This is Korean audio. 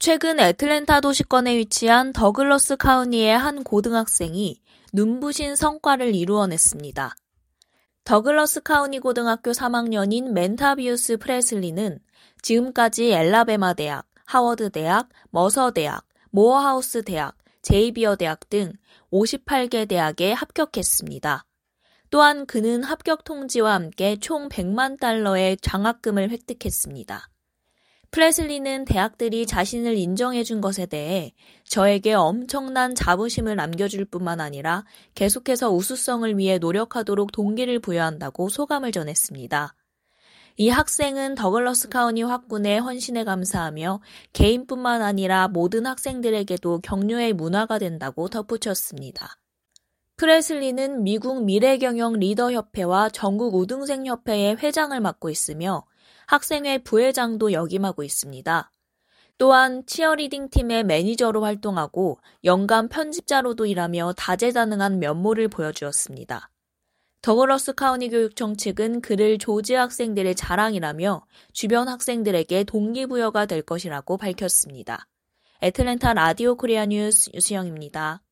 최근 애틀랜타 도시권에 위치한 더글러스 카운티의 한 고등학생이 눈부신 성과를 이루어냈습니다. 더글러스 카운티 고등학교 3학년인 멘타비우스 프레슬리는 지금까지 엘라베마 대학, 하워드 대학, 머서 대학, 모어하우스 대학, 제이비어 대학 등 58개 대학에 합격했습니다. 또한 그는 합격 통지와 함께 총 $100만 장학금을 획득했습니다. 프레슬리는 대학들이 자신을 인정해준 것에 대해 저에게 엄청난 자부심을 남겨줄 뿐만 아니라 계속해서 우수성을 위해 노력하도록 동기를 부여한다고 소감을 전했습니다. 이 학생은 더글러스 카운티 확군에 헌신에 감사하며 개인뿐만 아니라 모든 학생들에게도 격려의 문화가 된다고 덧붙였습니다. 프레슬리는 미국 미래경영 리더협회와 전국 우등생협회의 회장을 맡고 있으며 학생회 부회장도 역임하고 있습니다. 또한 치어리딩 팀의 매니저로 활동하고 연간 편집자로도 일하며 다재다능한 면모를 보여주었습니다. 더글러스 카운티 교육청 측은 그를 조지 학생들의 자랑이라며 주변 학생들에게 동기부여가 될 것이라고 밝혔습니다. 애틀랜타 라디오 코리아 뉴스 유수영입니다.